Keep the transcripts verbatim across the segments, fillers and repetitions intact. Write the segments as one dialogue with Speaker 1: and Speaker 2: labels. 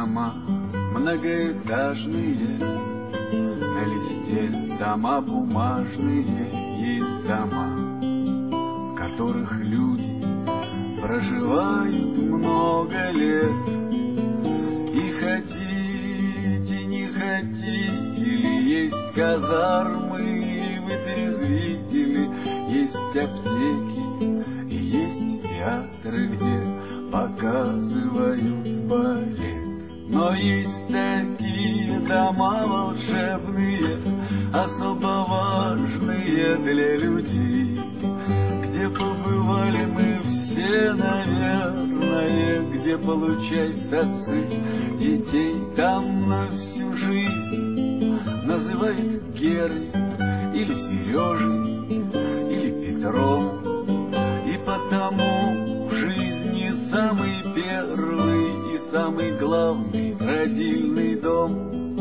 Speaker 1: дома многоэтажные, на листе дома бумажные, есть дома, в которых люди проживают много лет. И хотите, не хотите ли, есть казармы и вытрезвители, есть аптеки и есть театры, где показывают балет. Но есть такие дома волшебные, особо важные для людей, где побывали мы все, наверное, где получают отцы детей там на всю жизнь. Называют Герой или Сережей, или Петром, и потому в жизни самый первый и самый главный родильный дом.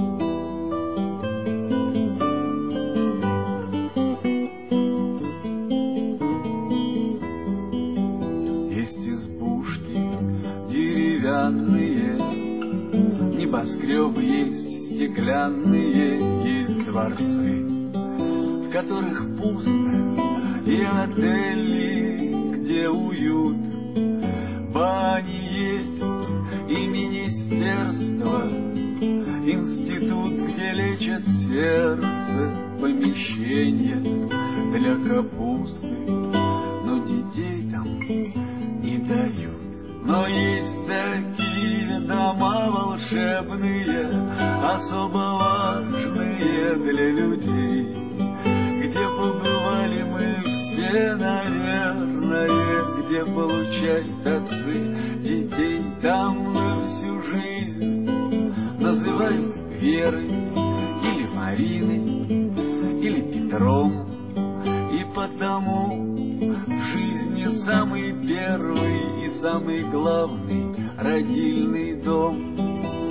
Speaker 1: Есть избушки деревянные, небоскребы есть стеклянные, есть дворцы, в которых пусто, и отели, где уют. Бани есть и министерство, институт, где лечат сердце, помещение для капусты, но детей там не дают. Но есть такие дома волшебные, особо важные для людей, где побывали мы все, наверное, где получают отцы детей там на всю жизнь. Называют Верой или Мариной, или Петром, и потому в жизни самый первый и самый главный родильный дом.